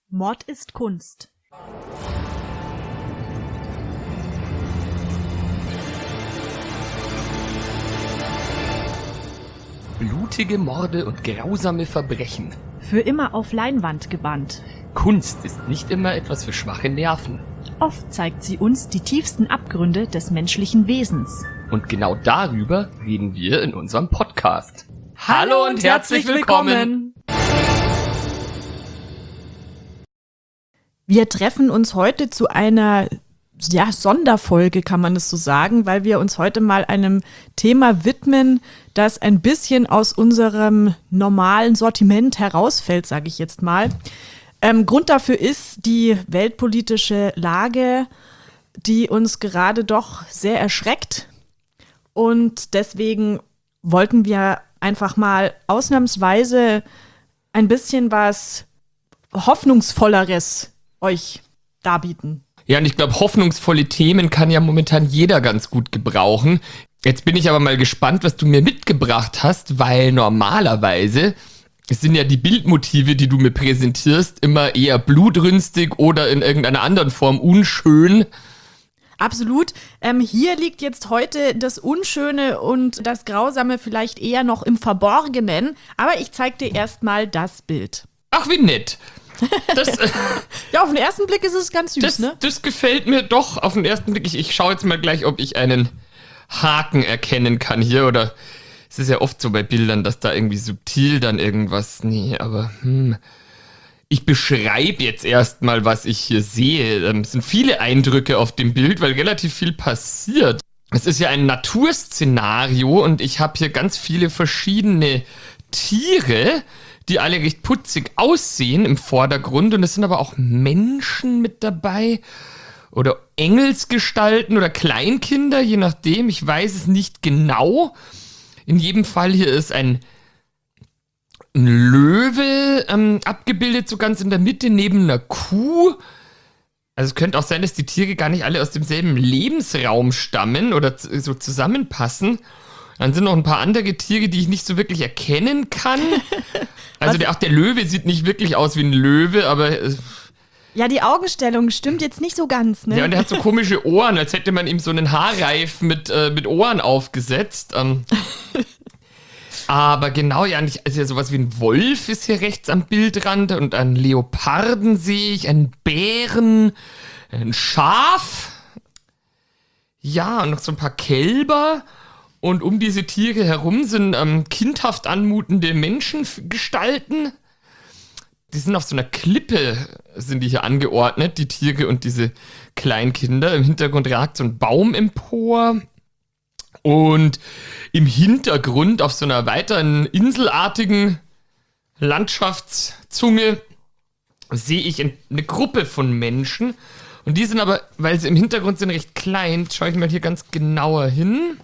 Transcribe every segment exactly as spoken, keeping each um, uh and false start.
Mord ist Kunst. Blutige Morde und grausame Verbrechen. Für immer auf Leinwand gebannt. Kunst ist nicht immer etwas für schwache Nerven. Oft zeigt sie uns die tiefsten Abgründe des menschlichen Wesens. Und genau darüber reden wir in unserem Podcast. Hallo und herzlich willkommen! Wir treffen uns heute zu einer ja, Sonderfolge, kann man es so sagen, weil wir uns heute mal einem Thema widmen, das ein bisschen aus unserem normalen Sortiment herausfällt, sage ich jetzt mal. Ähm, Grund dafür ist die weltpolitische Lage, die uns gerade doch sehr erschreckt. Und deswegen wollten wir einfach mal ausnahmsweise ein bisschen was Hoffnungsvolleres euch darbieten. Ja, und ich glaube, hoffnungsvolle Themen kann ja momentan jeder ganz gut gebrauchen. Jetzt bin ich aber mal gespannt, was du mir mitgebracht hast, weil normalerweise sind ja die Bildmotive, die du mir präsentierst, immer eher blutrünstig oder in irgendeiner anderen Form unschön. Absolut. Ähm, hier liegt jetzt heute das Unschöne und das Grausame vielleicht eher noch im Verborgenen. Aber ich zeig dir erstmal das Bild. Ach, wie nett. Das, ja, auf den ersten Blick ist es ganz süß, das, ne? Das gefällt mir doch auf den ersten Blick. Ich, ich schaue jetzt mal gleich, ob ich einen Haken erkennen kann hier. Oder es ist ja oft so bei Bildern, dass da irgendwie subtil dann irgendwas... Nee, aber... Hm. Ich beschreibe jetzt erstmal, was ich hier sehe. Es sind viele Eindrücke auf dem Bild, weil relativ viel passiert. Es ist ja ein Naturszenario und ich habe hier ganz viele verschiedene Tiere, die alle recht putzig aussehen im Vordergrund. Und es sind aber auch Menschen mit dabei oder Engelsgestalten oder Kleinkinder, je nachdem. Ich weiß es nicht genau. In jedem Fall hier ist ein Ein Löwe ähm, abgebildet, so ganz in der Mitte, neben einer Kuh. Also es könnte auch sein, dass die Tiere gar nicht alle aus demselben Lebensraum stammen oder z- so zusammenpassen. Dann sind noch ein paar andere Tiere, die ich nicht so wirklich erkennen kann. Also der, auch der Löwe sieht nicht wirklich aus wie ein Löwe, aber... Äh, ja, die Augenstellung stimmt jetzt nicht so ganz, ne? Ja, und der hat so komische Ohren, als hätte man ihm so einen Haarreif mit, äh, mit Ohren aufgesetzt. Ähm... Aber genau, ja, nicht, also sowas wie ein Wolf ist hier rechts am Bildrand und einen Leoparden sehe ich, einen Bären, ein Schaf. Ja, und noch so ein paar Kälber. Und um diese Tiere herum sind ähm, kindhaft anmutende Menschengestalten. Die sind auf so einer Klippe, sind die hier angeordnet, die Tiere und diese Kleinkinder. Im Hintergrund ragt so ein Baum empor. Und im Hintergrund auf so einer weiteren inselartigen Landschaftszunge sehe ich eine Gruppe von Menschen. Und die sind aber, weil sie im Hintergrund sind, recht klein. Schaue ich mal hier ganz genauer hin.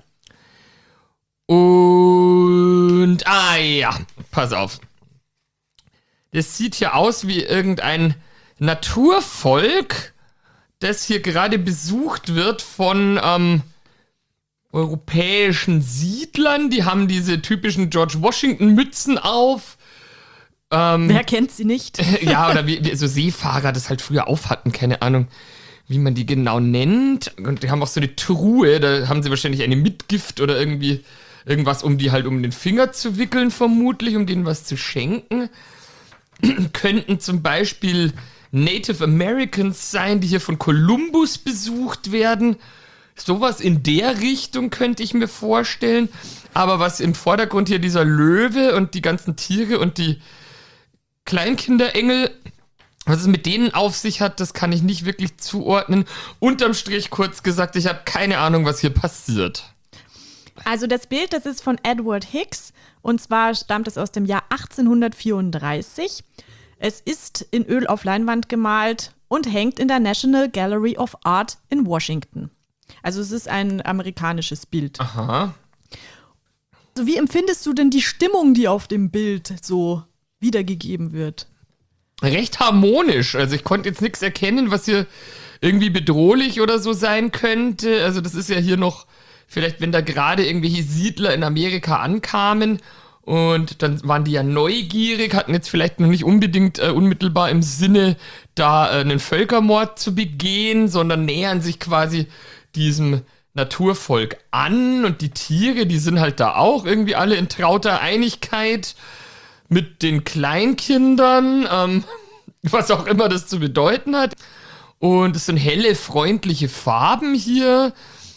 Und, ah ja, pass auf. Das sieht hier aus wie irgendein Naturvolk, das hier gerade besucht wird von, ähm, europäischen Siedlern, die haben diese typischen George Washington-Mützen auf. Ähm, Wer kennt sie nicht? ja, oder wie, wie so Seefahrer das halt früher auf hatten, keine Ahnung, wie man die genau nennt. Und die haben auch so eine Truhe, da haben sie wahrscheinlich eine Mitgift oder irgendwie irgendwas, um die halt um den Finger zu wickeln, vermutlich, um denen was zu schenken. Könnten zum Beispiel Native Americans sein, die hier von Kolumbus besucht werden. Sowas in der Richtung könnte ich mir vorstellen. Aber was im Vordergrund hier dieser Löwe und die ganzen Tiere und die Kleinkinderengel, was es mit denen auf sich hat, das kann ich nicht wirklich zuordnen. Unterm Strich kurz gesagt, ich habe keine Ahnung, was hier passiert. Also das Bild, das ist von Edward Hicks und zwar stammt es aus dem Jahr achtzehnhundertvierunddreißig. Es ist in Öl auf Leinwand gemalt und hängt in der National Gallery of Art in Washington. Also es ist ein amerikanisches Bild. Aha. Also wie empfindest du denn die Stimmung, die auf dem Bild so wiedergegeben wird? Recht harmonisch. Also ich konnte jetzt nichts erkennen, was hier irgendwie bedrohlich oder so sein könnte. Also das ist ja hier noch, vielleicht wenn da gerade irgendwelche Siedler in Amerika ankamen Und dann waren die ja neugierig, hatten jetzt vielleicht noch nicht unbedingt äh, unmittelbar im Sinne, da äh, einen Völkermord zu begehen, sondern nähern sich quasi diesem Naturvolk an. Und die Tiere, die sind halt da auch irgendwie alle in trauter Einigkeit mit den Kleinkindern, ähm, was auch immer das zu bedeuten hat. Und es sind helle, freundliche Farben hier.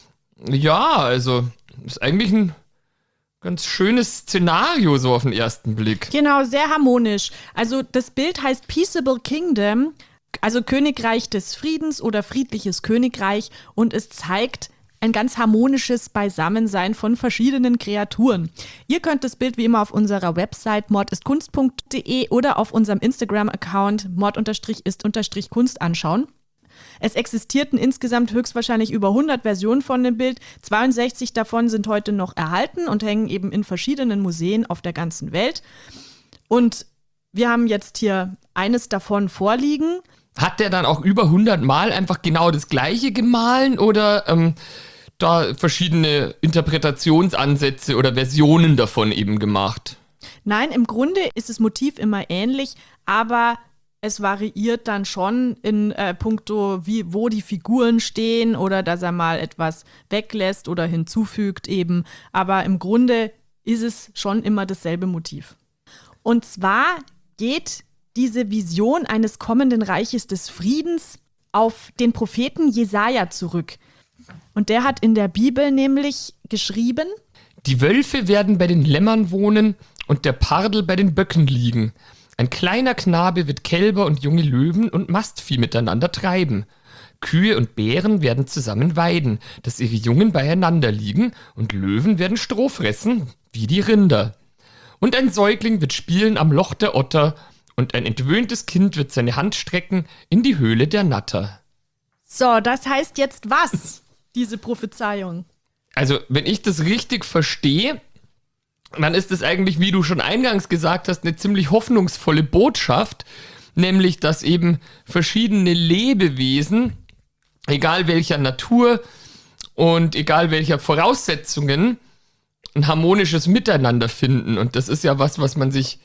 Ja, also ist eigentlich ein ganz schönes Szenario so auf den ersten Blick. Genau, sehr harmonisch. Also das Bild heißt Peaceable Kingdom, also Königreich des Friedens oder friedliches Königreich, und es zeigt ein ganz harmonisches Beisammensein von verschiedenen Kreaturen. Ihr könnt das Bild wie immer auf unserer Website mordistkunst punkt de oder auf unserem Instagram-Account mord-ist-kunst anschauen. Es existierten insgesamt höchstwahrscheinlich über hundert Versionen von dem Bild. zweiundsechzig davon sind heute noch erhalten und hängen eben in verschiedenen Museen auf der ganzen Welt. Und wir haben jetzt hier eines davon vorliegen. Hat der dann auch über hundert Mal einfach genau das Gleiche gemahlen oder ähm, da verschiedene Interpretationsansätze oder Versionen davon eben gemacht? Nein, im Grunde ist das Motiv immer ähnlich, aber es variiert dann schon in äh, puncto, wie, wo die Figuren stehen oder dass er mal etwas weglässt oder hinzufügt eben. Aber im Grunde ist es schon immer dasselbe Motiv. Und zwar geht diese Vision eines kommenden Reiches des Friedens auf den Propheten Jesaja zurück. Und der hat in der Bibel nämlich geschrieben: Die Wölfe werden bei den Lämmern wohnen und der Pardel bei den Böcken liegen. Ein kleiner Knabe wird Kälber und junge Löwen und Mastvieh miteinander treiben. Kühe und Bären werden zusammen weiden, dass ihre Jungen beieinander liegen, und Löwen werden Stroh fressen, wie die Rinder. Und ein Säugling wird spielen am Loch der Otter, und ein entwöhntes Kind wird seine Hand strecken in die Höhle der Natter. So, das heißt jetzt was, diese Prophezeiung? Also, wenn ich das richtig verstehe, dann ist es eigentlich, wie du schon eingangs gesagt hast, eine ziemlich hoffnungsvolle Botschaft, nämlich, dass eben verschiedene Lebewesen, egal welcher Natur und egal welcher Voraussetzungen, ein harmonisches Miteinander finden. Und das ist ja was, was man sich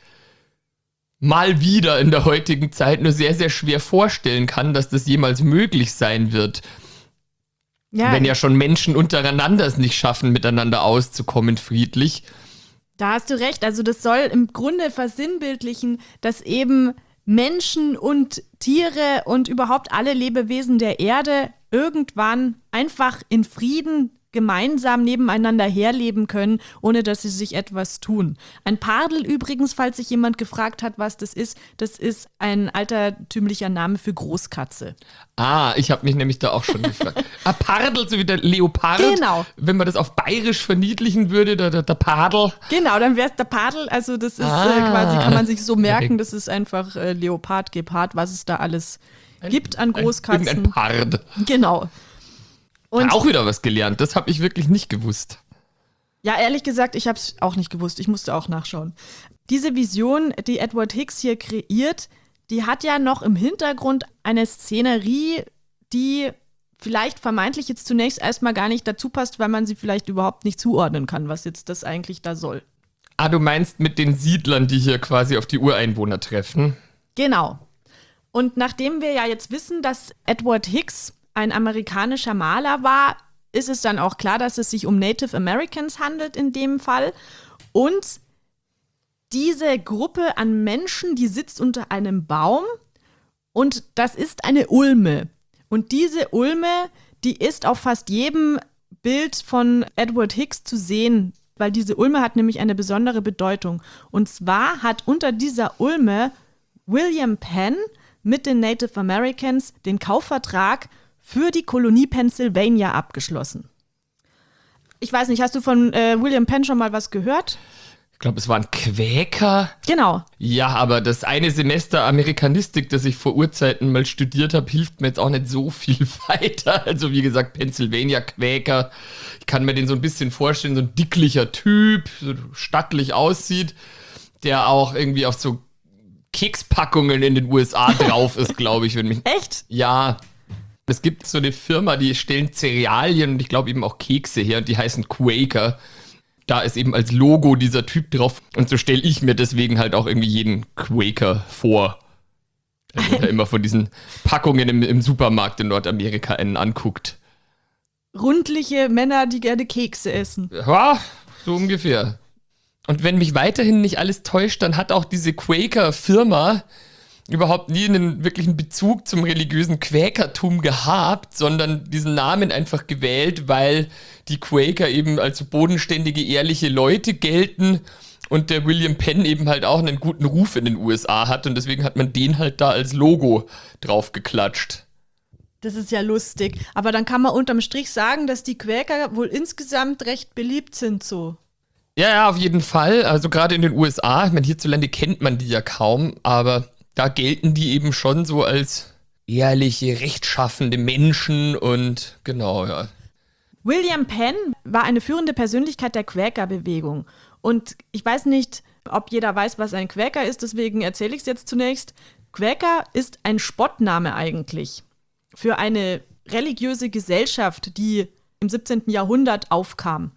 mal wieder in der heutigen Zeit nur sehr, sehr schwer vorstellen kann, dass das jemals möglich sein wird. Ja. Wenn ja schon Menschen untereinander es nicht schaffen, miteinander auszukommen, friedlich. Da hast du recht. Also das soll im Grunde versinnbildlichen, dass eben Menschen und Tiere und überhaupt alle Lebewesen der Erde irgendwann einfach in Frieden gemeinsam nebeneinander herleben können, ohne dass sie sich etwas tun. Ein Pardel übrigens, falls sich jemand gefragt hat, was das ist, das ist ein altertümlicher Name für Großkatze. Ah, ich habe mich nämlich da auch schon gefragt. Ein Pardel, so wie der Leopard. Genau. Wenn man das auf Bayerisch verniedlichen würde, der, der, der Pardel. Genau, dann wäre es der Pardel. Also das ist ah. äh, quasi, kann man sich so merken, das ist einfach äh, Leopard, Gepard, was es da alles ein, gibt an Großkatzen. Ein, ein Pard. Genau. Und auch wieder was gelernt, das habe ich wirklich nicht gewusst. Ja, ehrlich gesagt, ich habe es auch nicht gewusst, ich musste auch nachschauen. Diese Vision, die Edward Hicks hier kreiert, die hat ja noch im Hintergrund eine Szenerie, die vielleicht vermeintlich jetzt zunächst erstmal gar nicht dazu passt, weil man sie vielleicht überhaupt nicht zuordnen kann, was jetzt das eigentlich da soll. Ah, du meinst mit den Siedlern, die hier quasi auf die Ureinwohner treffen? Genau. Und nachdem wir ja jetzt wissen, dass Edward Hicks ein amerikanischer Maler war, ist es dann auch klar, dass es sich um Native Americans handelt in dem Fall. Und diese Gruppe an Menschen, die sitzt unter einem Baum und das ist eine Ulme. Und diese Ulme, die ist auf fast jedem Bild von Edward Hicks zu sehen, weil diese Ulme hat nämlich eine besondere Bedeutung. Und zwar hat unter dieser Ulme William Penn mit den Native Americans den Kaufvertrag für die Kolonie Pennsylvania abgeschlossen. Ich weiß nicht, hast du von äh, William Penn schon mal was gehört? Ich glaube, es war ein Quäker. Genau. Ja, aber das eine Semester Amerikanistik, das ich vor Urzeiten mal studiert habe, hilft mir jetzt auch nicht so viel weiter. Also wie gesagt, Pennsylvania Quäker. Ich kann mir den so ein bisschen vorstellen, so ein dicklicher Typ, so stattlich aussieht, der auch irgendwie auf so Kekspackungen in den U S A drauf ist, glaube ich. Wenn mich Echt? Ja. Es gibt so eine Firma, die stellen Cerealien und ich glaube eben auch Kekse her und die heißen Quaker. da ist eben als Logo dieser Typ drauf. Und so stelle ich mir deswegen halt auch irgendwie jeden Quaker vor. Der sich ja immer von diesen Packungen im, im Supermarkt in Nordamerika einen anguckt. Rundliche Männer, die gerne Kekse essen. Ja, so ungefähr. Und wenn mich weiterhin nicht alles täuscht, dann hat auch diese Quaker-Firma überhaupt nie einen wirklichen Bezug zum religiösen Quäkertum gehabt, sondern diesen Namen einfach gewählt, weil die Quaker eben als bodenständige, ehrliche Leute gelten und der William Penn eben halt auch einen guten Ruf in den U S A hat und deswegen hat man den halt da als Logo drauf geklatscht. Das ist ja lustig. Aber dann kann man unterm Strich sagen, dass die Quäker wohl insgesamt recht beliebt sind so. Ja, ja, auf jeden Fall. Also gerade in den U S A, ich meine, hierzulande kennt man die ja kaum, aber da gelten die eben schon so als ehrliche, rechtschaffende Menschen und genau, ja. William Penn war eine führende Persönlichkeit der Quäker-Bewegung. Und ich weiß nicht, ob jeder weiß, was ein Quäker ist, deswegen erzähle ich es jetzt zunächst. Quäker ist ein Spottname eigentlich für eine religiöse Gesellschaft, die im siebzehnten Jahrhundert aufkam.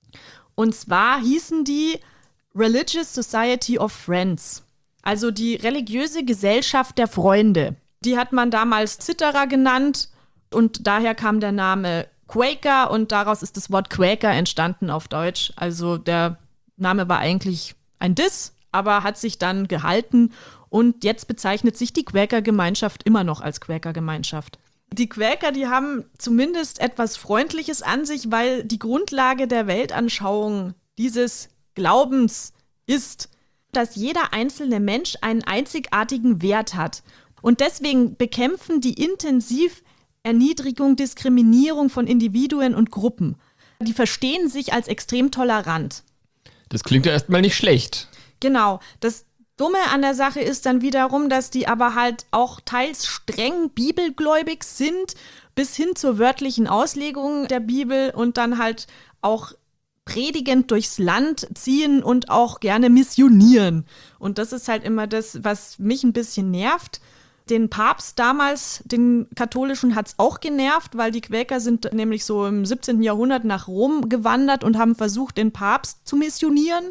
Und zwar hießen die Religious Society of Friends, also die religiöse Gesellschaft der Freunde. Die hat man damals Zitterer genannt und daher kam der Name Quaker und daraus ist das Wort Quäker entstanden auf Deutsch. Also der Name war eigentlich ein Diss, aber hat sich dann gehalten und jetzt bezeichnet sich die Quäker-Gemeinschaft immer noch als Quäker-Gemeinschaft. Die Quäker, die haben zumindest etwas Freundliches an sich, weil die Grundlage der Weltanschauung dieses Glaubens ist, dass jeder einzelne Mensch einen einzigartigen Wert hat. Und deswegen bekämpfen die intensiv Erniedrigung, Diskriminierung von Individuen und Gruppen. Die verstehen sich als extrem tolerant. Das klingt ja erstmal nicht schlecht. Genau. Das Dumme an der Sache ist dann wiederum, dass die aber halt auch teils streng bibelgläubig sind, bis hin zur wörtlichen Auslegung der Bibel und dann halt auch predigend durchs Land ziehen und auch gerne missionieren. Und das ist halt immer das, was mich ein bisschen nervt. Den Papst damals, den katholischen, hat es auch genervt, weil die Quäker sind nämlich so im siebzehnten Jahrhundert nach Rom gewandert und haben versucht, den Papst zu missionieren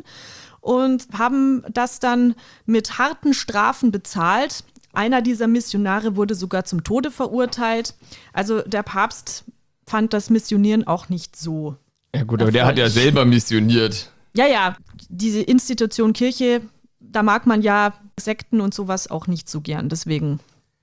und haben das dann mit harten Strafen bezahlt. Einer dieser Missionare wurde sogar zum Tode verurteilt. Also der Papst fand das Missionieren auch nicht so. Ja gut, aber der hat ja selber missioniert. Ja, ja, diese Institution Kirche, da mag man ja Sekten und sowas auch nicht so gern, deswegen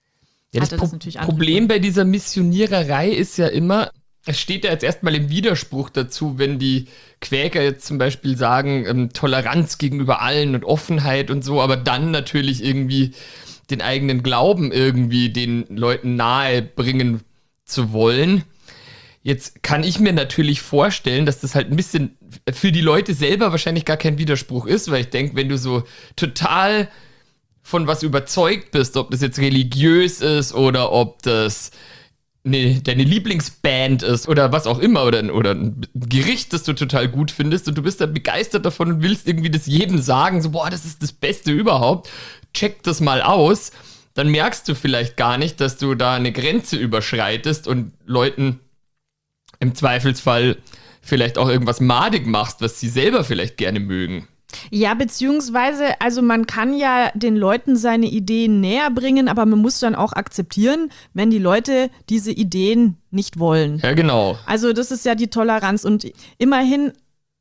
ja, das, hat er das Pro- natürlich Problem bei dieser Missioniererei ist ja immer, es steht ja jetzt erstmal im Widerspruch dazu, wenn die Quäker jetzt zum Beispiel sagen, ähm, Toleranz gegenüber allen und Offenheit und so, aber dann natürlich irgendwie den eigenen Glauben irgendwie den Leuten nahe bringen zu wollen. Jetzt kann ich mir natürlich vorstellen, dass das halt ein bisschen für die Leute selber wahrscheinlich gar kein Widerspruch ist, weil ich denke, wenn du so total von was überzeugt bist, ob das jetzt religiös ist oder ob das eine, deine Lieblingsband ist oder was auch immer oder, oder ein Gericht, das du total gut findest und du bist dann begeistert davon und willst irgendwie das jedem sagen, so boah, das ist das Beste überhaupt, check das mal aus, dann merkst du vielleicht gar nicht, dass du da eine Grenze überschreitest und Leuten im Zweifelsfall vielleicht auch irgendwas madig machst, was sie selber vielleicht gerne mögen. Ja, beziehungsweise, also man kann ja den Leuten seine Ideen näher bringen, aber man muss dann auch akzeptieren, wenn die Leute diese Ideen nicht wollen. Ja, genau. Also das ist ja die Toleranz und immerhin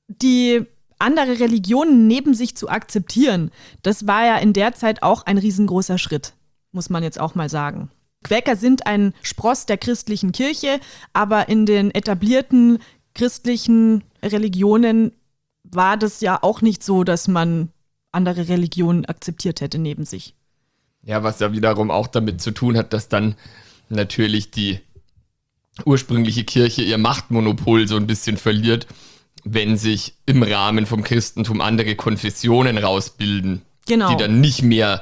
die andere Religionen neben sich zu akzeptieren, das war ja in der Zeit auch ein riesengroßer Schritt, muss man jetzt auch mal sagen. Quäker sind ein Spross der christlichen Kirche, aber in den etablierten christlichen Religionen war das ja auch nicht so, dass man andere Religionen akzeptiert hätte neben sich. Ja, was ja wiederum auch damit zu tun hat, dass dann natürlich die ursprüngliche Kirche ihr Machtmonopol so ein bisschen verliert, wenn sich im Rahmen vom Christentum andere Konfessionen rausbilden, genau, die dann nicht mehr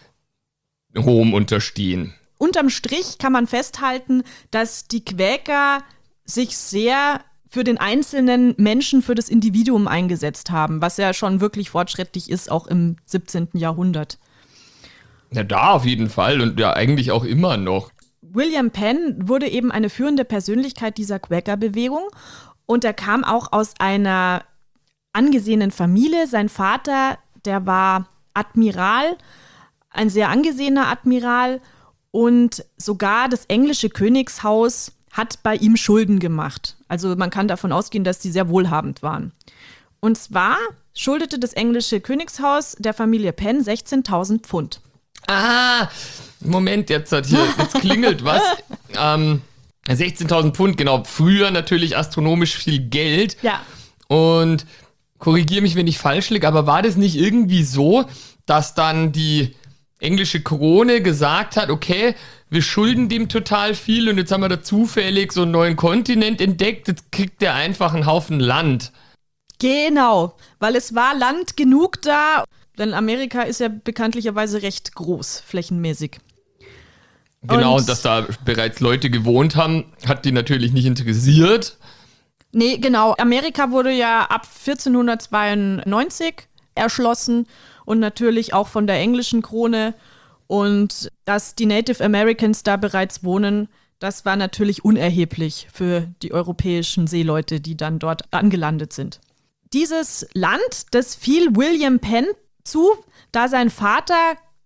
Rom unterstehen. Unterm Strich kann man festhalten, dass die Quäker sich sehr für den einzelnen Menschen, für das Individuum eingesetzt haben, was ja schon wirklich fortschrittlich ist, auch im siebzehnten Jahrhundert. Ja, da auf jeden Fall und ja eigentlich auch immer noch. William Penn wurde eben eine führende Persönlichkeit dieser Quäker-Bewegung und er kam auch aus einer angesehenen Familie. Sein Vater, der war Admiral, ein sehr angesehener Admiral und sogar das englische Königshaus hat bei ihm Schulden gemacht. Also man kann davon ausgehen, dass die sehr wohlhabend waren. Und zwar schuldete das englische Königshaus der Familie Penn sechzehntausend Pfund. Ah, Moment, jetzt hat hier, jetzt klingelt was. ähm, sechzehntausend Pfund, genau. Früher natürlich astronomisch viel Geld. Ja. Und korrigiere mich, wenn ich falsch liege, aber war das nicht irgendwie so, dass dann die englische Krone gesagt hat, okay, wir schulden dem total viel und jetzt haben wir da zufällig so einen neuen Kontinent entdeckt, jetzt kriegt der einfach einen Haufen Land. Genau, weil es war Land genug da, denn Amerika ist ja bekanntlicherweise recht groß, flächenmäßig. Genau, und, und dass da bereits Leute gewohnt haben, hat die natürlich nicht interessiert. Nee, genau. Amerika wurde ja ab vierzehnhundertzweiundneunzig erschlossen und natürlich auch von der englischen Krone. Und dass die Native Americans da bereits wohnen, das war natürlich unerheblich für die europäischen Seeleute, die dann dort angelandet sind. Dieses Land, das fiel William Penn zu, da sein Vater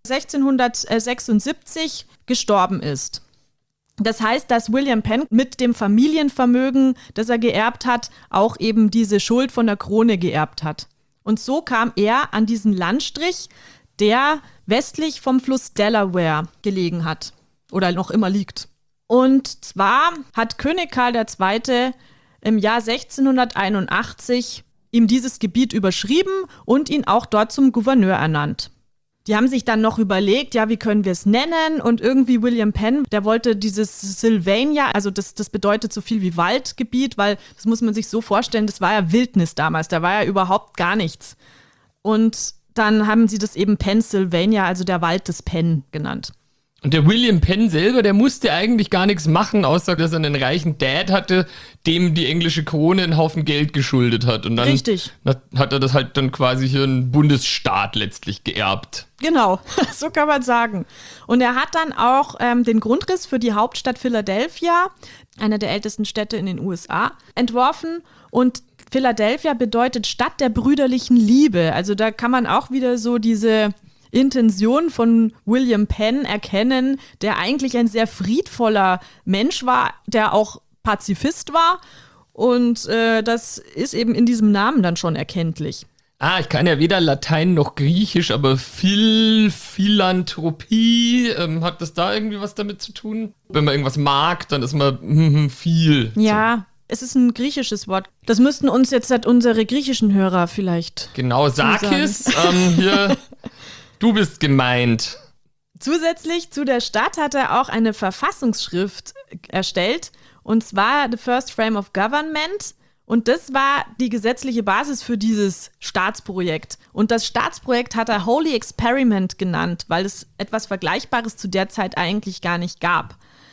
sechzehnhundertsechsundsiebzig gestorben ist. Das heißt, dass William Penn mit dem Familienvermögen, das er geerbt hat, auch eben diese Schuld von der Krone geerbt hat. Und so kam er an diesen Landstrich, der westlich vom Fluss Delaware gelegen hat oder noch immer liegt. Und zwar hat König Karl der Zweite im Jahr sechzehnhunderteinundachtzig ihm dieses Gebiet überschrieben und ihn auch dort zum Gouverneur ernannt. Die haben sich dann noch überlegt, ja, wie können wir es nennen? Und irgendwie William Penn, der wollte dieses Sylvania, also das, das bedeutet so viel wie Waldgebiet, weil das muss man sich so vorstellen, das war ja Wildnis damals, da war ja überhaupt gar nichts. Und dann haben sie das eben Pennsylvania, also der Wald des Penn genannt. Und der William Penn selber, der musste eigentlich gar nichts machen, außer dass er einen reichen Dad hatte, dem die englische Krone einen Haufen Geld geschuldet hat. Und dann Richtig. hat er das halt dann quasi hier einen Bundesstaat letztlich geerbt. Genau, so kann man sagen. Und er hat dann auch ähm, den Grundriss für die Hauptstadt Philadelphia, einer der ältesten Städte in den U S A, entworfen. Und Philadelphia bedeutet Stadt der brüderlichen Liebe. Also da kann man auch wieder so diese Intention von William Penn erkennen, der eigentlich ein sehr friedvoller Mensch war, der auch Pazifist war. Und äh, das ist eben in diesem Namen dann schon erkenntlich. Ah, ich kann ja weder Latein noch Griechisch, aber Phil, Philanthropie, ähm, hat das da irgendwie was damit zu tun? Wenn man irgendwas mag, dann ist man hm, viel. Ja, es ist ein griechisches Wort. Das müssten uns jetzt halt unsere griechischen Hörer vielleicht Genau, Sakis, ähm, hier, du bist gemeint. Zusätzlich zu der Stadt hat er auch eine Verfassungsschrift erstellt, und zwar The First Frame of Government. Und das war die gesetzliche Basis für dieses Staatsprojekt. Und das Staatsprojekt hat er Holy Experiment genannt, weil es etwas Vergleichbares zu der Zeit eigentlich gar nicht gab.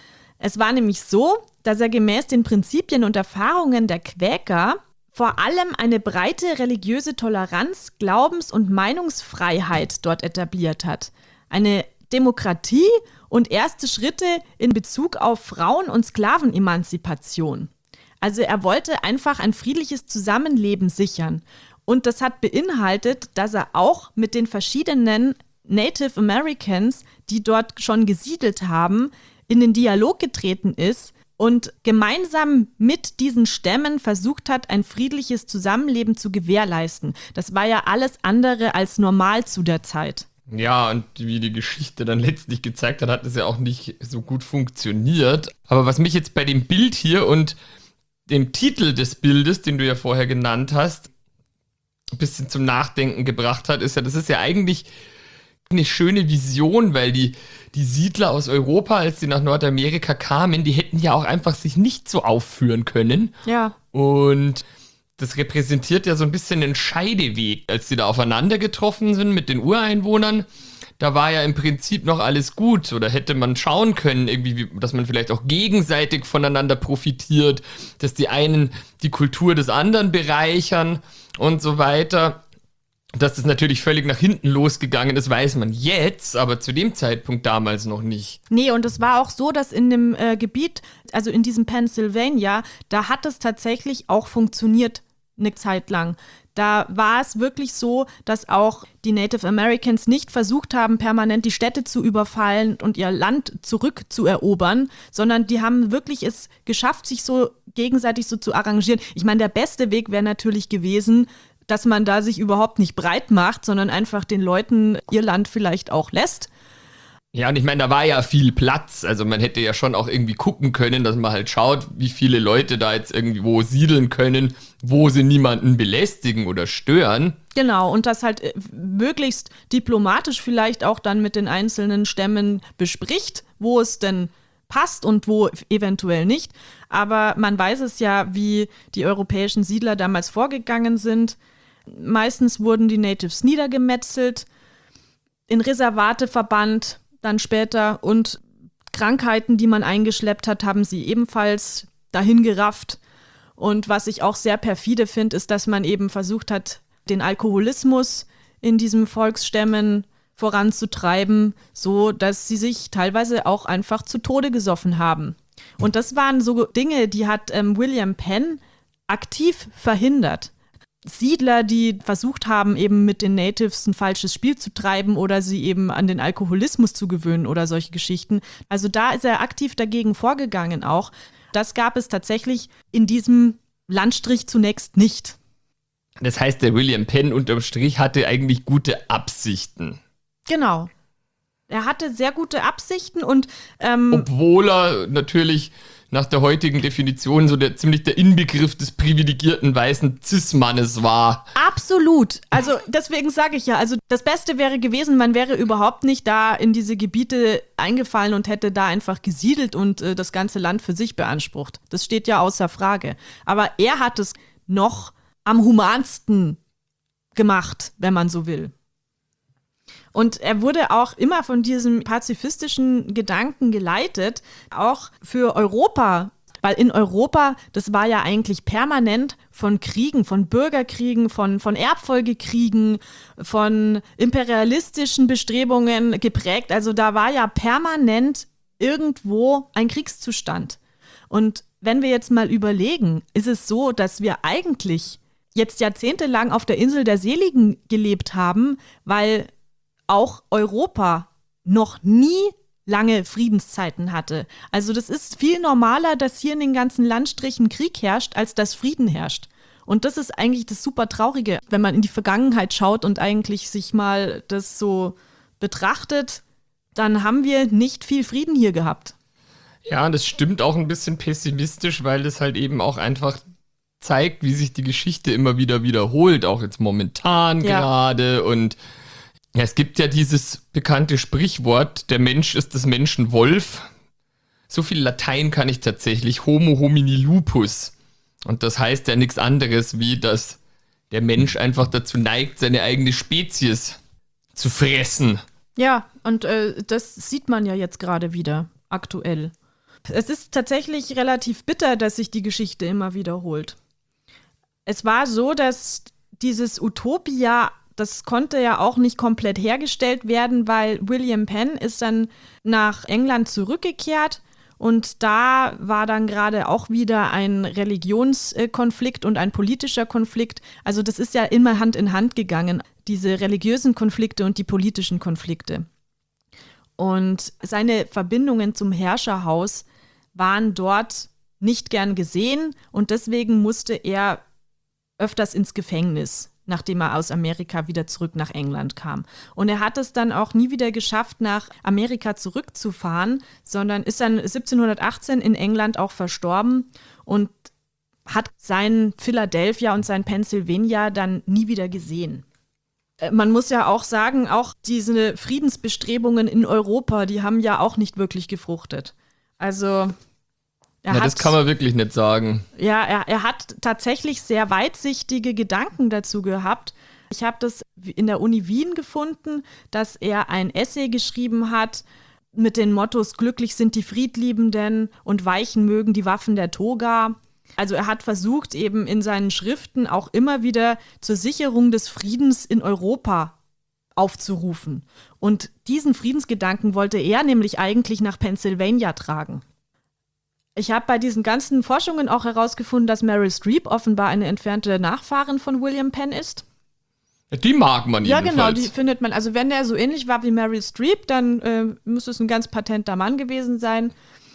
Es war nämlich so, dass er gemäß den Prinzipien und Erfahrungen der Quäker vor allem eine breite religiöse Toleranz, Glaubens- und Meinungsfreiheit dort etabliert hat. Eine Demokratie und erste Schritte in Bezug auf Frauen- und Sklavenemanzipation. Also er wollte einfach ein friedliches Zusammenleben sichern. Und das hat beinhaltet, dass er auch mit den verschiedenen Native Americans, die dort schon gesiedelt haben, in den Dialog getreten ist und gemeinsam mit diesen Stämmen versucht hat, ein friedliches Zusammenleben zu gewährleisten. Das war ja alles andere als normal zu der Zeit. Ja, und wie die Geschichte dann letztlich gezeigt hat, hat es ja auch nicht so gut funktioniert. Aber was mich jetzt bei dem Bild hier und dem Titel des Bildes, den du ja vorher genannt hast, ein bisschen zum Nachdenken gebracht hat, ist ja, das ist ja eigentlich eine schöne Vision, weil die, die Siedler aus Europa, als sie nach Nordamerika kamen, die hätten ja auch einfach sich nicht so aufführen können. Ja. Und das repräsentiert ja so ein bisschen den Scheideweg, als sie da aufeinander getroffen sind mit den Ureinwohnern. Da war ja im Prinzip noch alles gut, oder hätte man schauen können, irgendwie, dass man vielleicht auch gegenseitig voneinander profitiert, dass die einen die Kultur des anderen bereichern und so weiter. Dass das natürlich völlig nach hinten losgegangen ist, weiß man jetzt, aber zu dem Zeitpunkt damals noch nicht. Nee, und es war auch so, dass in dem äh, Gebiet, also in diesem Pennsylvania, da hat es tatsächlich auch funktioniert eine Zeit lang. Da war es wirklich so, dass auch die Native Americans nicht versucht haben, permanent die Städte zu überfallen und ihr Land zurückzuerobern, sondern die haben wirklich es geschafft, sich so gegenseitig so zu arrangieren. Ich meine, der beste Weg wäre natürlich gewesen, dass man da sich überhaupt nicht breit macht, sondern einfach den Leuten ihr Land vielleicht auch lässt. Ja, und ich meine, da war ja viel Platz. Also man hätte ja schon auch irgendwie gucken können, dass man halt schaut, wie viele Leute da jetzt irgendwo siedeln können, wo sie niemanden belästigen oder stören. Genau, und das halt möglichst diplomatisch vielleicht auch dann mit den einzelnen Stämmen bespricht, wo es denn passt und wo eventuell nicht. Aber man weiß es ja, wie die europäischen Siedler damals vorgegangen sind. Meistens wurden die Natives niedergemetzelt, in Reservate verbannt, dann später, und Krankheiten, die man eingeschleppt hat, haben sie ebenfalls dahin gerafft. Und was ich auch sehr perfide finde, ist, dass man eben versucht hat, den Alkoholismus in diesen Volksstämmen voranzutreiben, so dass sie sich teilweise auch einfach zu Tode gesoffen haben. Und das waren so Dinge, die hat ähm, William Penn aktiv verhindert. Siedler, die versucht haben, eben mit den Natives ein falsches Spiel zu treiben oder sie eben an den Alkoholismus zu gewöhnen oder solche Geschichten. Also da ist er aktiv dagegen vorgegangen auch. Das gab es tatsächlich in diesem Landstrich zunächst nicht. Das heißt, der William Penn unterm Strich hatte eigentlich gute Absichten. Genau. Er hatte sehr gute Absichten und ähm, obwohl er natürlich nach der heutigen Definition so der ziemlich der Inbegriff des privilegierten weißen Cis-Mannes war. Absolut. Also deswegen sage ich ja, also das Beste wäre gewesen, man wäre überhaupt nicht da in diese Gebiete eingefallen und hätte da einfach gesiedelt und äh, das ganze Land für sich beansprucht. Das steht ja außer Frage. Aber er hat es noch am humansten gemacht, wenn man so will. Und er wurde auch immer von diesem pazifistischen Gedanken geleitet, auch für Europa. Weil in Europa, das war ja eigentlich permanent von Kriegen, von Bürgerkriegen, von, von Erbfolgekriegen, von imperialistischen Bestrebungen geprägt. Also da war ja permanent irgendwo ein Kriegszustand. Und wenn wir jetzt mal überlegen, ist es so, dass wir eigentlich jetzt jahrzehntelang auf der Insel der Seligen gelebt haben, weil auch Europa noch nie lange Friedenszeiten hatte. Also das ist viel normaler, dass hier in den ganzen Landstrichen Krieg herrscht, als dass Frieden herrscht. Und das ist eigentlich das super Traurige, wenn man in die Vergangenheit schaut und eigentlich sich mal das so betrachtet, dann haben wir nicht viel Frieden hier gehabt. Ja, das stimmt auch ein bisschen pessimistisch, weil das halt eben auch einfach zeigt, wie sich die Geschichte immer wieder wiederholt, auch jetzt momentan Ja. gerade. Und ja, es gibt ja dieses bekannte Sprichwort, der Mensch ist des Menschen Wolf. So viel Latein kann ich tatsächlich, Homo homini lupus. Und das heißt ja nichts anderes, wie dass der Mensch einfach dazu neigt, seine eigene Spezies zu fressen. Ja, und äh, das sieht man ja jetzt gerade wieder, aktuell. Es ist tatsächlich relativ bitter, dass sich die Geschichte immer wiederholt. Es war so, dass dieses Utopia, das konnte ja auch nicht komplett hergestellt werden, weil William Penn ist dann nach England zurückgekehrt und da war dann gerade auch wieder ein Religionskonflikt und ein politischer Konflikt. Also das ist ja immer Hand in Hand gegangen, diese religiösen Konflikte und die politischen Konflikte. Und seine Verbindungen zum Herrscherhaus waren dort nicht gern gesehen und deswegen musste er öfters ins Gefängnis, nachdem er aus Amerika wieder zurück nach England kam. Und er hat es dann auch nie wieder geschafft, nach Amerika zurückzufahren, sondern ist dann siebzehnhundertachtzehn in England auch verstorben und hat sein Philadelphia und sein Pennsylvania dann nie wieder gesehen. Man muss ja auch sagen, auch diese Friedensbestrebungen in Europa, die haben ja auch nicht wirklich gefruchtet. Also er Ja, hat, das kann man wirklich nicht sagen. ja, er, er hat tatsächlich sehr weitsichtige Gedanken dazu gehabt. Ich habe das in der Uni Wien gefunden, dass er ein Essay geschrieben hat mit den Mottos „Glücklich sind die Friedliebenden" und „Weichen mögen die Waffen der Toga". Also er hat versucht, eben in seinen Schriften auch immer wieder zur Sicherung des Friedens in Europa aufzurufen. Und diesen Friedensgedanken wollte er nämlich eigentlich nach Pennsylvania tragen. Ich habe bei diesen ganzen Forschungen auch herausgefunden, dass Meryl Streep offenbar eine entfernte Nachfahrin von William Penn ist. Die mag man ja, jedenfalls. Ja, genau, die findet man. Also wenn der so ähnlich war wie Meryl Streep, dann äh, muss es ein ganz patenter Mann gewesen sein.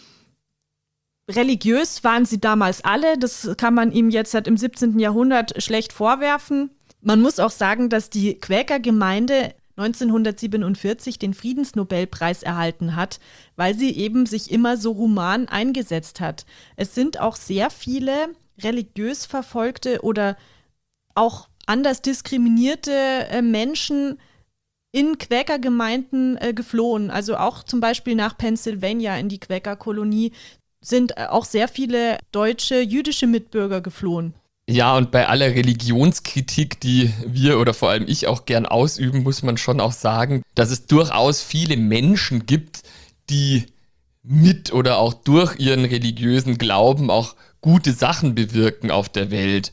Religiös waren sie damals alle. Das kann man ihm jetzt seit im siebzehnten Jahrhundert schlecht vorwerfen. Man muss auch sagen, dass die Quäkergemeinde neunzehnhundertsiebenundvierzig den Friedensnobelpreis erhalten hat, weil sie eben sich immer so human eingesetzt hat. Es sind auch sehr viele religiös Verfolgte oder auch anders diskriminierte äh, Menschen in Quäkergemeinden äh, geflohen. Also auch zum Beispiel nach Pennsylvania in die Quäkerkolonie sind äh, auch sehr viele deutsche, jüdische Mitbürger geflohen. Ja, und bei aller Religionskritik, die wir oder vor allem ich auch gern ausüben, muss man schon auch sagen, dass es durchaus viele Menschen gibt, die mit oder auch durch ihren religiösen Glauben auch gute Sachen bewirken auf der Welt.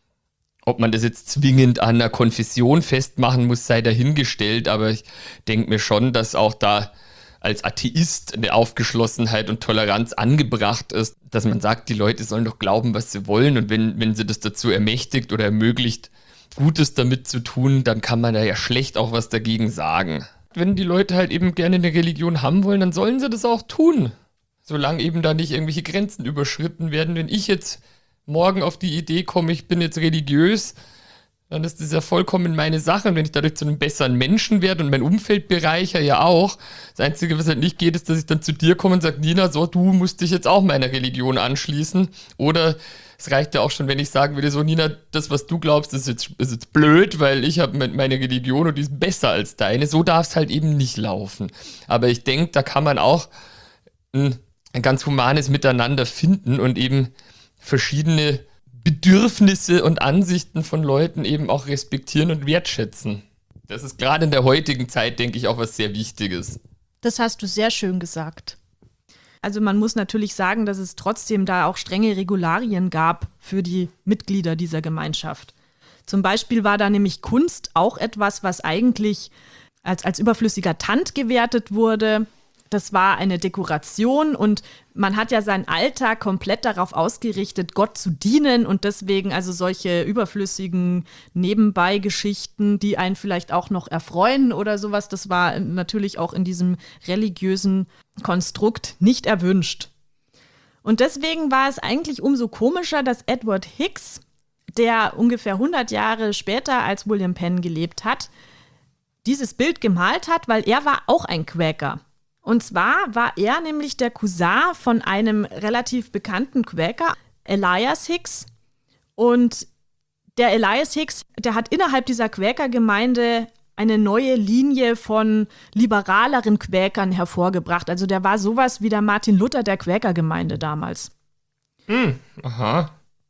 Ob man das jetzt zwingend an einer Konfession festmachen muss, sei dahingestellt, aber ich denke mir schon, dass auch da als Atheist eine Aufgeschlossenheit und Toleranz angebracht ist, dass man sagt, die Leute sollen doch glauben, was sie wollen, und wenn, wenn sie das dazu ermächtigt oder ermöglicht, Gutes damit zu tun, dann kann man da ja schlecht auch was dagegen sagen. Wenn die Leute halt eben gerne eine Religion haben wollen, dann sollen sie das auch tun, solange eben da nicht irgendwelche Grenzen überschritten werden. Wenn ich jetzt morgen auf die Idee komme, ich bin jetzt religiös, dann ist das ja vollkommen meine Sache. Und wenn ich dadurch zu einem besseren Menschen werde und mein Umfeld bereichere ja auch, das Einzige, was halt nicht geht, ist, dass ich dann zu dir komme und sage, Nina, so, du musst dich jetzt auch meiner Religion anschließen. Oder es reicht ja auch schon, wenn ich sagen würde, so, Nina, das, was du glaubst, ist jetzt, ist jetzt blöd, weil ich habe meine Religion und die ist besser als deine. So darf es halt eben nicht laufen. Aber ich denke, da kann man auch ein, ein ganz humanes Miteinander finden und eben verschiedene Bedürfnisse und Ansichten von Leuten eben auch respektieren und wertschätzen. Das ist gerade in der heutigen Zeit, denke ich, auch was sehr Wichtiges. Das hast du sehr schön gesagt. Also man muss natürlich sagen, dass es trotzdem da auch strenge Regularien gab für die Mitglieder dieser Gemeinschaft. Zum Beispiel war da nämlich Kunst auch etwas, was eigentlich als, als überflüssiger Tand gewertet wurde. Das war eine Dekoration und man hat ja seinen Alltag komplett darauf ausgerichtet, Gott zu dienen, und deswegen also solche überflüssigen Nebenbeigeschichten, die einen vielleicht auch noch erfreuen oder sowas, das war natürlich auch in diesem religiösen Konstrukt nicht erwünscht. Und deswegen war es eigentlich umso komischer, dass Edward Hicks, der ungefähr hundert Jahre später als William Penn gelebt hat, dieses Bild gemalt hat, weil er war auch ein Quäker. Und zwar war er nämlich der Cousin von einem relativ bekannten Quäker, Elias Hicks. Und der Elias Hicks, der hat innerhalb dieser Quäkergemeinde eine neue Linie von liberaleren Quäkern hervorgebracht. Also der war sowas wie der Martin Luther der Quäkergemeinde damals. Hm, aha.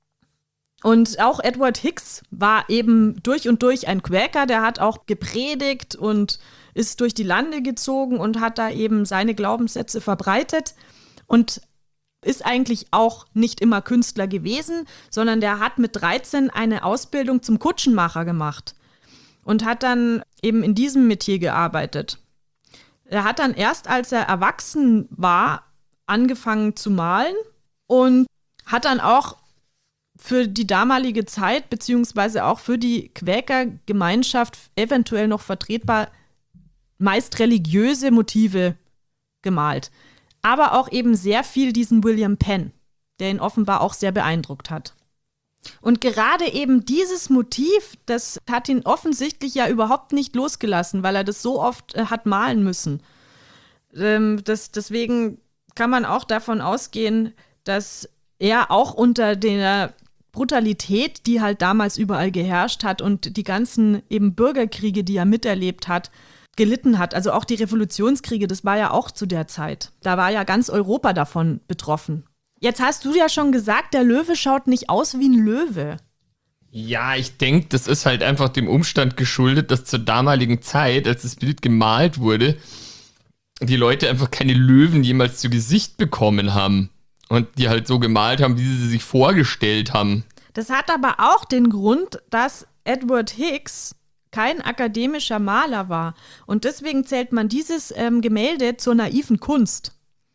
Und auch Edward Hicks war eben durch und durch ein Quäker. Der hat auch gepredigt und ist durch die Lande gezogen und hat da eben seine Glaubenssätze verbreitet und ist eigentlich auch nicht immer Künstler gewesen, sondern der hat mit dreizehn eine Ausbildung zum Kutschenmacher gemacht und hat dann eben in diesem Metier gearbeitet. Er hat dann erst, als er erwachsen war, angefangen zu malen und hat dann auch für die damalige Zeit beziehungsweise auch für die Quäkergemeinschaft eventuell noch vertretbar meist religiöse Motive gemalt. Aber auch eben sehr viel diesen William Penn, der ihn offenbar auch sehr beeindruckt hat. Und gerade eben dieses Motiv, das hat ihn offensichtlich ja überhaupt nicht losgelassen, weil er das so oft äh, hat malen müssen. Ähm, das, deswegen kann man auch davon ausgehen, dass er auch unter der Brutalität, die halt damals überall geherrscht hat und die ganzen eben Bürgerkriege, die er miterlebt hat, gelitten hat. Also auch die Revolutionskriege, das war ja auch zu der Zeit. Da war ja ganz Europa davon betroffen. Jetzt hast du ja schon gesagt, der Löwe schaut nicht aus wie ein Löwe. Ja, ich denke, das ist halt einfach dem Umstand geschuldet, dass zur damaligen Zeit, als das Bild gemalt wurde, die Leute einfach keine Löwen jemals zu Gesicht bekommen haben. Und die halt so gemalt haben, wie sie sie sich vorgestellt haben. Das hat aber auch den Grund, dass Edward Hicks kein akademischer Maler war. Und deswegen zählt man dieses ähm, Gemälde zur naiven Kunst.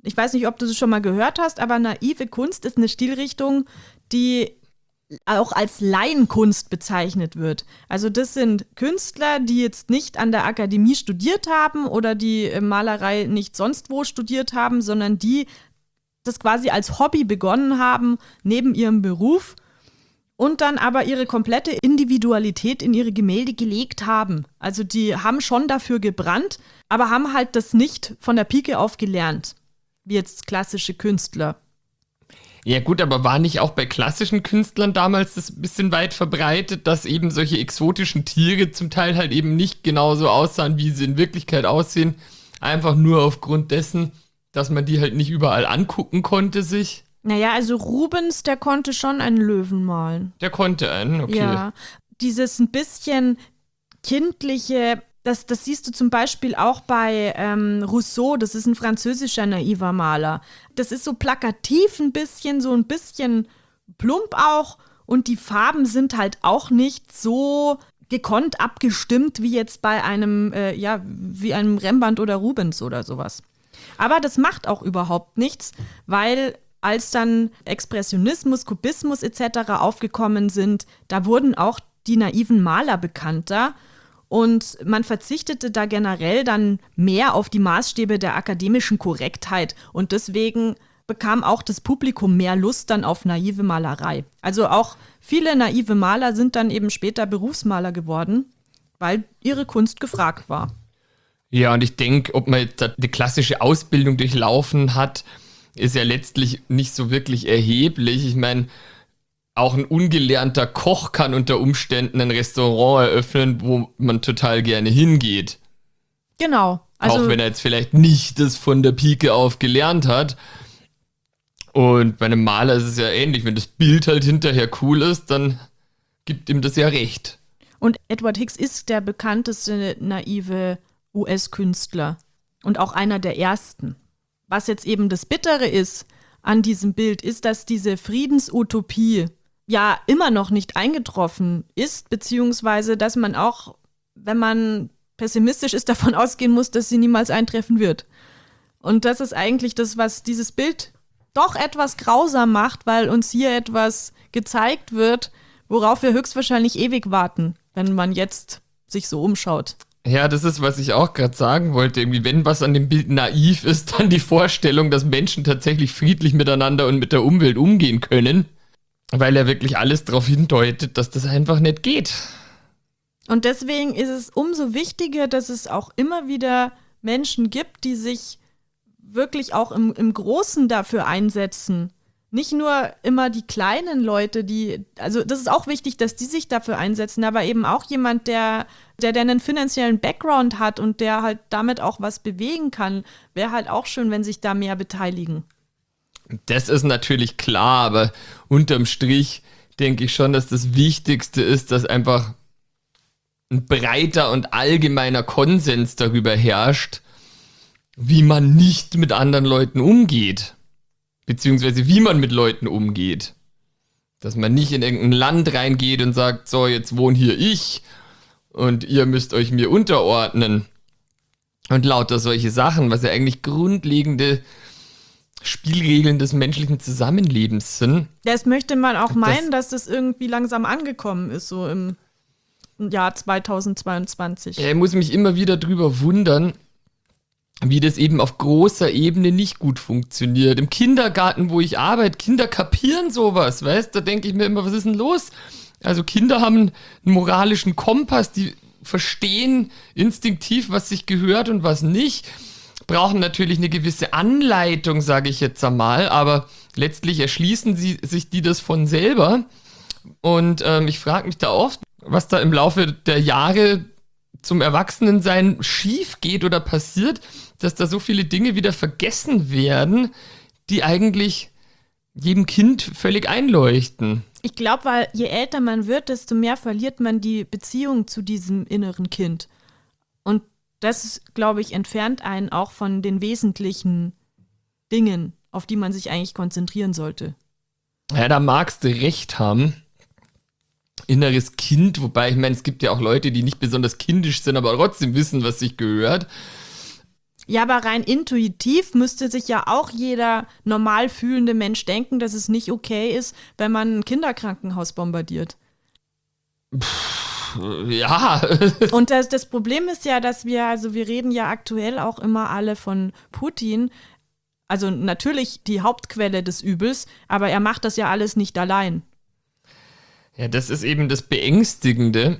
Ich weiß nicht, ob du das schon mal gehört hast, aber naive Kunst ist eine Stilrichtung, die auch als Laienkunst bezeichnet wird. Also das sind Künstler, die jetzt nicht an der Akademie studiert haben oder die Malerei nicht sonst wo studiert haben, sondern die das quasi als Hobby begonnen haben, neben ihrem Beruf, und dann aber ihre komplette Individualität in ihre Gemälde gelegt haben. Also die haben schon dafür gebrannt, aber haben halt das nicht von der Pike auf gelernt, wie jetzt klassische Künstler. Ja gut, aber war nicht auch bei klassischen Künstlern damals das ein bisschen weit verbreitet, dass eben solche exotischen Tiere zum Teil halt eben nicht genauso aussahen, wie sie in Wirklichkeit aussehen, einfach nur aufgrund dessen, dass man die halt nicht überall angucken konnte sich? Naja, also Rubens, der konnte schon einen Löwen malen. Der konnte einen, okay. Ja, dieses ein bisschen kindliche, das, das siehst du zum Beispiel auch bei ähm, Rousseau, das ist ein französischer naiver Maler. Das ist so plakativ ein bisschen, so ein bisschen plump auch, und die Farben sind halt auch nicht so gekonnt abgestimmt wie jetzt bei einem, äh, ja, wie einem Rembrandt oder Rubens oder sowas. Aber das macht auch überhaupt nichts, weil als dann Expressionismus, Kubismus et cetera aufgekommen sind, da wurden auch die naiven Maler bekannter und man verzichtete da generell dann mehr auf die Maßstäbe der akademischen Korrektheit und deswegen bekam auch das Publikum mehr Lust dann auf naive Malerei. Also auch viele naive Maler sind dann eben später Berufsmaler geworden, weil ihre Kunst gefragt war. Ja, und ich denke, ob man jetzt die klassische Ausbildung durchlaufen hat, ist ja letztlich nicht so wirklich erheblich. Ich meine, auch ein ungelernter Koch kann unter Umständen ein Restaurant eröffnen, wo man total gerne hingeht. Genau. Also auch wenn er jetzt vielleicht nicht das von der Pike auf gelernt hat. Und bei einem Maler ist es ja ähnlich. Wenn das Bild halt hinterher cool ist, dann gibt ihm das ja recht. Und Edward Hicks ist der bekannteste naive U S-Künstler und auch einer der ersten. Was jetzt eben das Bittere ist an diesem Bild, ist, dass diese Friedensutopie ja immer noch nicht eingetroffen ist, beziehungsweise dass man auch, wenn man pessimistisch ist, davon ausgehen muss, dass sie niemals eintreffen wird. Und das ist eigentlich das, was dieses Bild doch etwas grausam macht, weil uns hier etwas gezeigt wird, worauf wir höchstwahrscheinlich ewig warten, wenn man jetzt sich so umschaut. Ja, das ist, was ich auch gerade sagen wollte. Irgendwie, wenn was an dem Bild naiv ist, dann die Vorstellung, dass Menschen tatsächlich friedlich miteinander und mit der Umwelt umgehen können, weil er wirklich alles darauf hindeutet, dass das einfach nicht geht. Und deswegen ist es umso wichtiger, dass es auch immer wieder Menschen gibt, die sich wirklich auch im, im Großen dafür einsetzen. Nicht nur immer die kleinen Leute, die, also das ist auch wichtig, dass die sich dafür einsetzen, aber eben auch jemand, der, der, der einen finanziellen Background hat und der halt damit auch was bewegen kann, wäre halt auch schön, wenn sich da mehr beteiligen. Das ist natürlich klar, aber unterm Strich denke ich schon, dass das Wichtigste ist, dass einfach ein breiter und allgemeiner Konsens darüber herrscht, wie man nicht mit anderen Leuten umgeht. Beziehungsweise wie man mit Leuten umgeht. Dass man nicht in irgendein Land reingeht und sagt, so, jetzt wohne hier ich und ihr müsst euch mir unterordnen. Und lauter solche Sachen, was ja eigentlich grundlegende Spielregeln des menschlichen Zusammenlebens sind. Das möchte man auch meinen, das, dass das irgendwie langsam angekommen ist, so im Jahr zweitausendzweiundzwanzig. Ja, ich muss mich immer wieder drüber wundern, wie das eben auf großer Ebene nicht gut funktioniert. Im Kindergarten, wo ich arbeite, Kinder kapieren sowas, weißt du? Da denke ich mir immer, was ist denn los? Also Kinder haben einen moralischen Kompass, die verstehen instinktiv, was sich gehört und was nicht. Brauchen natürlich eine gewisse Anleitung, sage ich jetzt einmal, aber letztlich erschließen sie sich die das von selber. Und ähm, ich frage mich da oft, was da im Laufe der Jahre zum Erwachsenensein schief geht oder passiert, dass da so viele Dinge wieder vergessen werden, die eigentlich jedem Kind völlig einleuchten. Ich glaube, weil je älter man wird, desto mehr verliert man die Beziehung zu diesem inneren Kind. Und das, glaube ich, entfernt einen auch von den wesentlichen Dingen, auf die man sich eigentlich konzentrieren sollte. Ja, da magst du recht haben. Inneres Kind, wobei ich meine, es gibt ja auch Leute, die nicht besonders kindisch sind, aber trotzdem wissen, was sich gehört. Ja, aber rein intuitiv müsste sich ja auch jeder normal fühlende Mensch denken, dass es nicht okay ist, wenn man ein Kinderkrankenhaus bombardiert. Pff, ja. Und das, das Problem ist ja, dass wir, also wir reden ja aktuell auch immer alle von Putin, also natürlich die Hauptquelle des Übels, aber er macht das ja alles nicht allein. Ja, das ist eben das Beängstigende.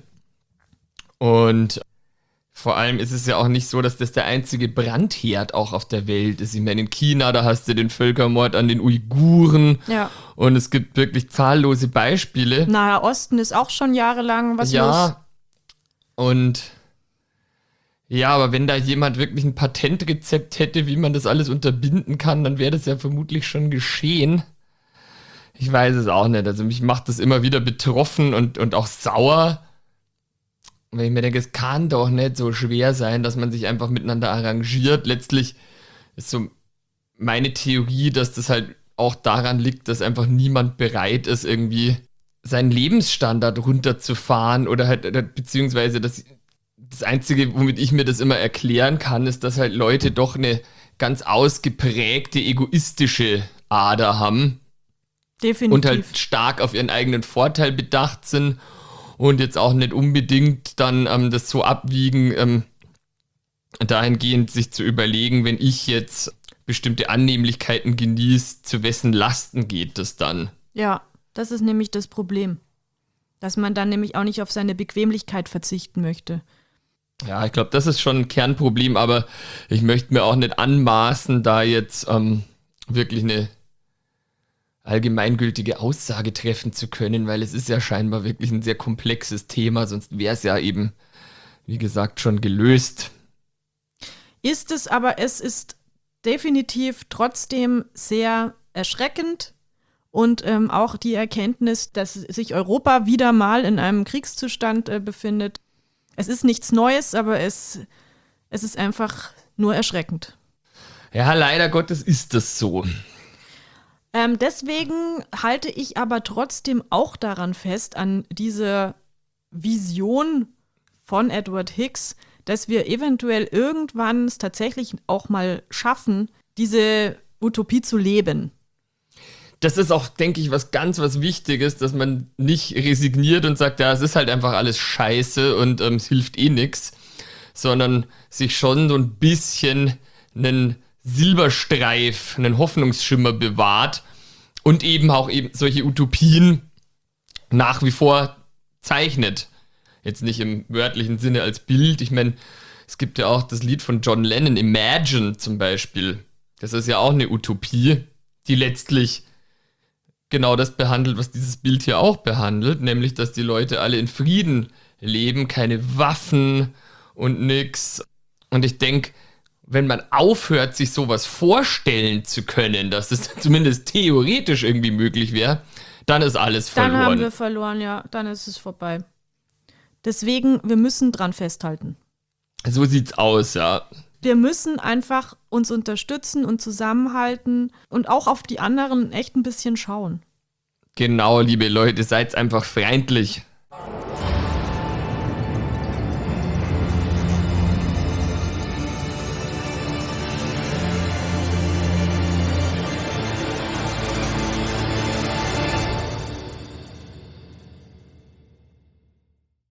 Und vor allem ist es ja auch nicht so, dass das der einzige Brandherd auch auf der Welt ist. Ich meine, in China, da hast du den Völkermord an den Uiguren. Ja. Und es gibt wirklich zahllose Beispiele. Naher Osten ist auch schon jahrelang was ja, los. Ja, und ja, aber wenn da jemand wirklich ein Patentrezept hätte, wie man das alles unterbinden kann, dann wäre das ja vermutlich schon geschehen. Ich weiß es auch nicht. Also mich macht das immer wieder betroffen und, und auch sauer. Weil ich mir denke, es kann doch nicht so schwer sein, dass man sich einfach miteinander arrangiert. Letztlich ist so meine Theorie, dass das halt auch daran liegt, dass einfach niemand bereit ist, irgendwie seinen Lebensstandard runterzufahren oder halt, beziehungsweise das, das Einzige, womit ich mir das immer erklären kann, ist, dass halt Leute doch eine ganz ausgeprägte egoistische Ader haben. Definitiv. Und halt stark auf ihren eigenen Vorteil bedacht sind. Und jetzt auch nicht unbedingt dann ähm, das so abwiegen, ähm, dahingehend sich zu überlegen, wenn ich jetzt bestimmte Annehmlichkeiten genieße, zu wessen Lasten geht das dann? Ja, das ist nämlich das Problem. Dass man dann nämlich auch nicht auf seine Bequemlichkeit verzichten möchte. Ja, ich glaube, das ist schon ein Kernproblem, aber ich möchte mir auch nicht anmaßen, da jetzt ähm, wirklich eine allgemeingültige Aussage treffen zu können, weil es ist ja scheinbar wirklich ein sehr komplexes Thema, sonst wäre es ja eben, wie gesagt, schon gelöst. Ist es, aber es ist definitiv trotzdem sehr erschreckend und ähm, auch die Erkenntnis, dass sich Europa wieder mal in einem Kriegszustand äh, befindet. Es ist nichts Neues, aber es, es ist einfach nur erschreckend. Ja, leider Gottes ist das so. Ähm, deswegen halte ich aber trotzdem auch daran fest, an diese Vision von Edward Hicks, dass wir eventuell irgendwann es tatsächlich auch mal schaffen, diese Utopie zu leben. Das ist auch, denke ich, was ganz was Wichtiges, dass man nicht resigniert und sagt, ja, es ist halt einfach alles scheiße und ähm, es hilft eh nix, sondern sich schon so ein bisschen einen Silberstreif, einen Hoffnungsschimmer bewahrt und eben auch eben solche Utopien nach wie vor zeichnet. Jetzt nicht im wörtlichen Sinne als Bild. Ich meine, es gibt ja auch das Lied von John Lennon, Imagine zum Beispiel. Das ist ja auch eine Utopie, die letztlich genau das behandelt, was dieses Bild hier auch behandelt, nämlich, dass die Leute alle in Frieden leben, keine Waffen und nix. Und ich denke, wenn man aufhört, sich sowas vorstellen zu können, dass es zumindest theoretisch irgendwie möglich wäre, dann ist alles verloren. Dann haben wir verloren, ja, dann ist es vorbei. Deswegen, wir müssen dran festhalten. So sieht's aus, ja. Wir müssen einfach uns unterstützen und zusammenhalten und auch auf die anderen echt ein bisschen schauen. Genau, liebe Leute, seid einfach freundlich